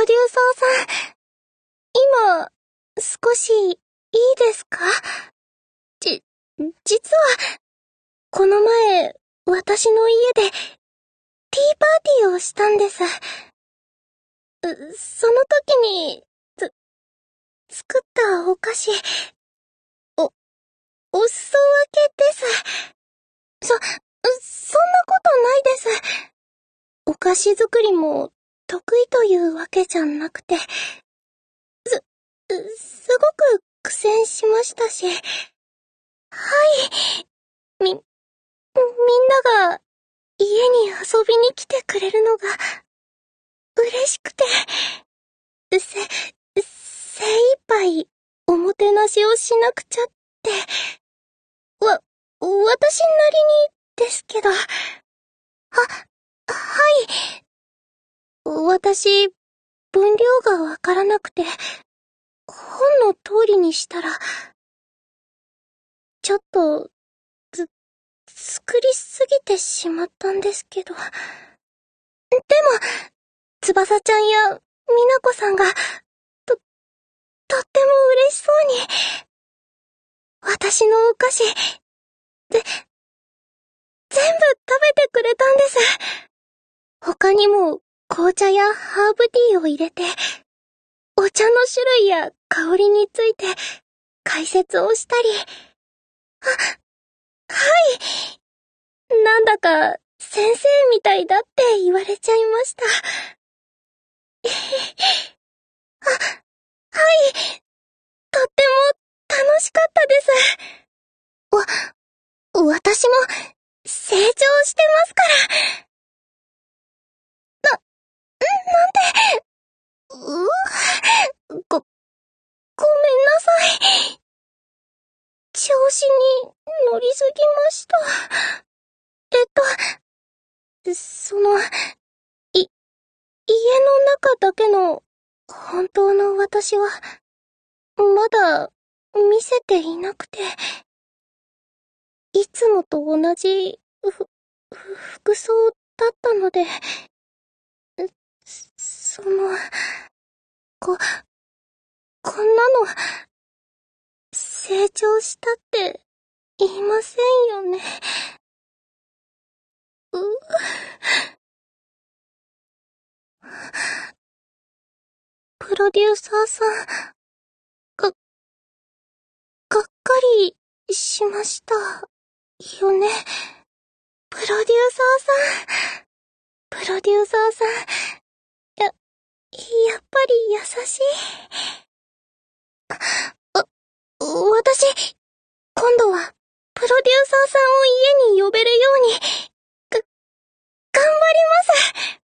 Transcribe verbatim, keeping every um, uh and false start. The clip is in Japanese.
ロデューサーさん、今、少し、いいですか？じ、実は、この前、私の家で、ティーパーティーをしたんです。その時に、つ、作ったお菓子、お、お裾分けです。そ、そんなことないです。お菓子作りも、得意というわけじゃなくて、す、すごく苦戦しましたし、はい、み、みんなが家に遊びに来てくれるのが嬉しくて、せ、精一杯おもてなしをしなくちゃって、わ、私なりにですけど、は、はい。私、分量がわからなくて、本の通りにしたら、ちょっと、つ、作りすぎてしまったんですけど。でも、翼ちゃんやみなこさんが、と、とっても嬉しそうに、私のお菓子、ぜ、全部食べてくれたんです。他にも、紅茶やハーブティーを入れて、お茶の種類や香りについて解説をしたり、あ、はい。なんだか先生みたいだって言われちゃいました。あ、はい。とっても楽しかったです。わ、私も成長してますから。な、なんで、うぅ、ご、ごめんなさい。調子に乗りすぎました。えっと、その、い、家の中だけの本当の私は、まだ見せていなくて、いつもと同じ、ふ、ふ服装だったので、その、こ、こんなの、成長したって言いませんよね。うプロデューサーさん、が、がっかりしましたよね。プロデューサーさん、プロデューサーさん、や、やっぱり優しい。あ、私、今度は、プロデューサーさんを家に呼べるように、が、頑張ります。